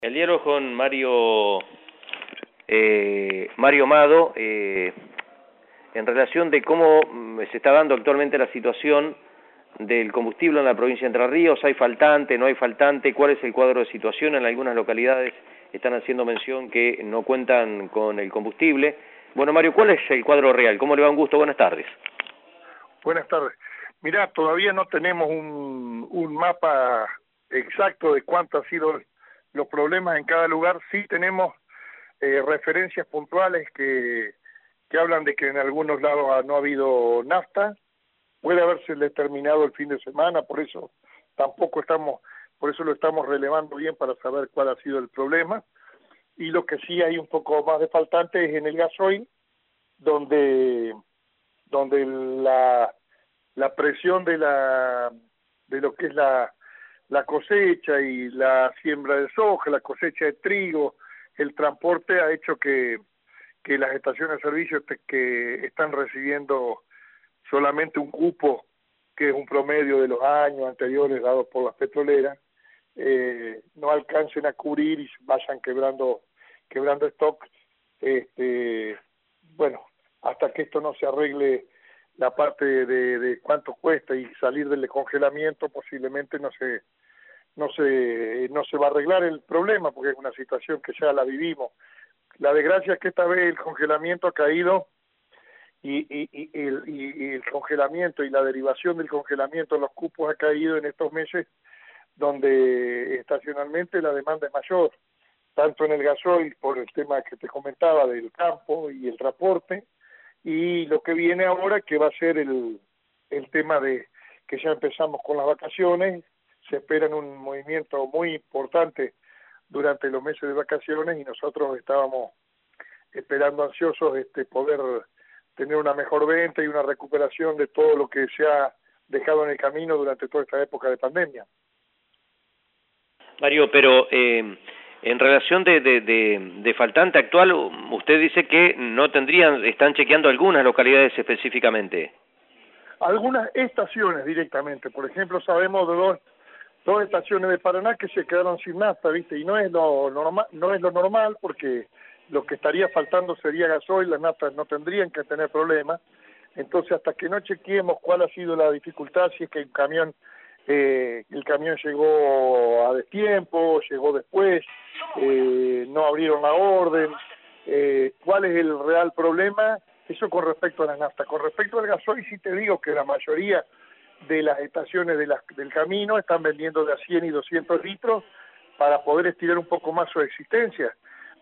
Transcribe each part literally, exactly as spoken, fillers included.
El diálogo con Mario eh, Mario Mado eh, en relación de cómo se está dando actualmente la situación del combustible en la provincia de Entre Ríos. ¿Hay faltante, no hay faltante? ¿Cuál es el cuadro de situación? En algunas localidades están haciendo mención que no cuentan con el combustible. Bueno, Mario, ¿cuál es el cuadro real? ¿Cómo le va? Un gusto, buenas tardes. Buenas tardes. Mirá, todavía no tenemos un, un mapa exacto de cuántos han sido los problemas en cada lugar. Sí tenemos eh, referencias puntuales que, que hablan de que en algunos lados no ha habido nafta. Puede haberse determinado el fin de semana, por eso tampoco estamos, por eso lo estamos relevando bien para saber cuál ha sido el problema. Y lo que sí hay un poco más de faltante es en el gasoil, donde donde la la presión de la de lo que es la la cosecha y la siembra de soja, la cosecha de trigo, el transporte ha hecho que que las estaciones de servicio que están recibiendo solamente un cupo, que es un promedio de los años anteriores dados por las petroleras, eh, no alcancen a cubrir y vayan quebrando quebrando stock. Este, bueno, hasta que esto no se arregle la parte de, de cuánto cuesta y salir del descongelamiento, posiblemente no se no se no se va a arreglar el problema, porque es una situación que ya la vivimos. La desgracia es que esta vez el congelamiento ha caído y, y, y, el, y, y el congelamiento y la derivación del congelamiento de los cupos ha caído en estos meses donde estacionalmente la demanda es mayor, tanto en el gasoil por el tema que te comentaba del campo y el transporte, y lo que viene ahora que va a ser el, el tema de que ya empezamos con las vacaciones. Se espera un movimiento muy importante durante los meses de vacaciones y nosotros estábamos esperando ansiosos este poder tener una mejor venta y una recuperación de todo lo que se ha dejado en el camino durante toda esta época de pandemia. Mario, pero eh, en relación de, de, de, de faltante actual, usted dice que no tendrían, están chequeando algunas localidades específicamente. Algunas estaciones directamente, por ejemplo, sabemos de dos, dos estaciones de Paraná que se quedaron sin nafta, ¿viste? Y no es lo normal, no es lo normal porque lo que estaría faltando sería gasoil, las naftas no tendrían que tener problemas. Entonces, hasta que no chequeemos cuál ha sido la dificultad, si es que el camión eh, el camión llegó a destiempo, llegó después, eh, no abrieron la orden, eh, cuál es el real problema, eso con respecto a la nafta. Con respecto al gasoil, sí te digo que la mayoría de las estaciones de las, del camino están vendiendo de a cien y doscientos litros para poder estirar un poco más su existencia,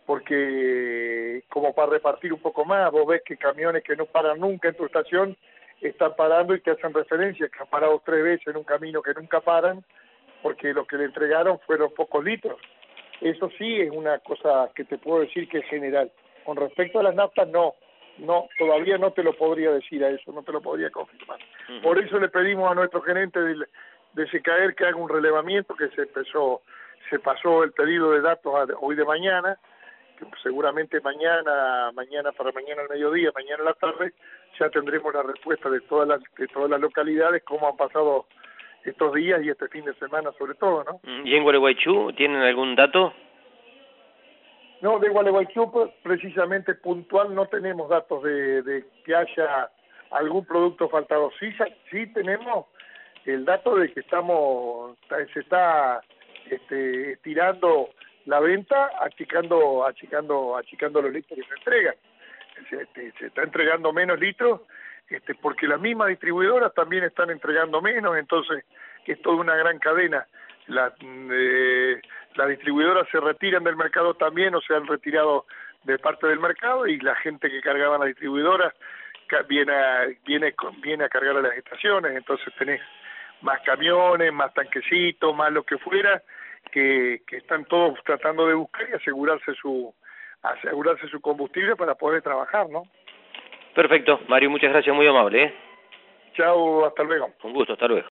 porque como para repartir un poco más, vos ves que camiones que no paran nunca en tu estación están parando y te hacen referencia, que han parado tres veces en un camino que nunca paran, porque lo que le entregaron fueron pocos litros. Eso sí es una cosa que te puedo decir que es general. Con respecto a las naftas, no, no, todavía no te lo podría decir a eso, no te lo podría confirmar. Uh-huh. Por eso le pedimos a nuestro gerente de, de S C A E R que haga un relevamiento, que se empezó, se pasó el pedido de datos a, hoy de mañana, que seguramente mañana, mañana para mañana al mediodía, mañana a la tarde, ya tendremos la respuesta de todas las, de todas las localidades, cómo han pasado estos días y este fin de semana sobre todo, ¿no? ¿Y en Gualeguaychú tienen algún dato? No, de Gualeguaychú precisamente puntual no tenemos datos de, de que haya algún producto faltado. Sí, sí tenemos el dato de que estamos, se está este, estirando la venta, achicando, achicando, achicando los litros que se entregan. Se, este, se está entregando menos litros, este, porque las mismas distribuidoras también están entregando menos, entonces es toda una gran cadena. La, eh, las distribuidoras se retiran del mercado también, o se han retirado de parte del mercado, y la gente que cargaba a las distribuidoras viene a, viene, viene a cargar a las estaciones, entonces tenés más camiones, más tanquecitos, más lo que fuera, que, que están todos tratando de buscar y asegurarse su asegurarse su combustible para poder trabajar, ¿no? Perfecto, Mario, muchas gracias, muy amable, ¿eh? Chao, hasta luego. Con gusto, hasta luego.